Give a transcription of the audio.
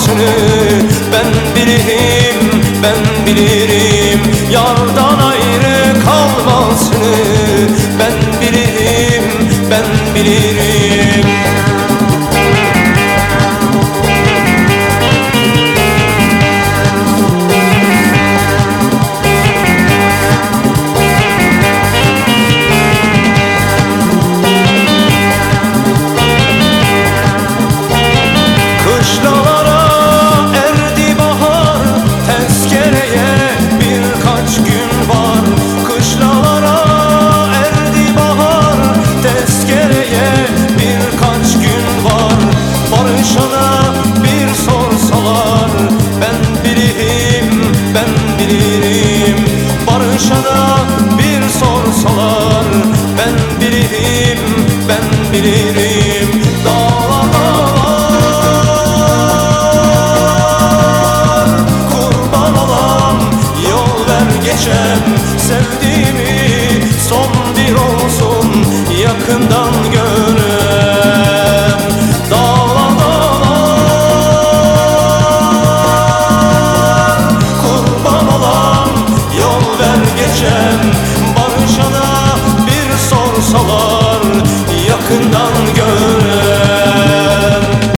kalmasını ben bilirim, ben bilirim. Yardan ayrı kalmasını ben bilirim, ben bilirim. Barışana bir sorsalar ben bilirim, ben bilirim. Barışana bir sorsalar ben bilirim, ben bilirim. Dağlar kurban olam, yol ver geçem. Sevdiğimi son bir olsun yakından gören. Geçen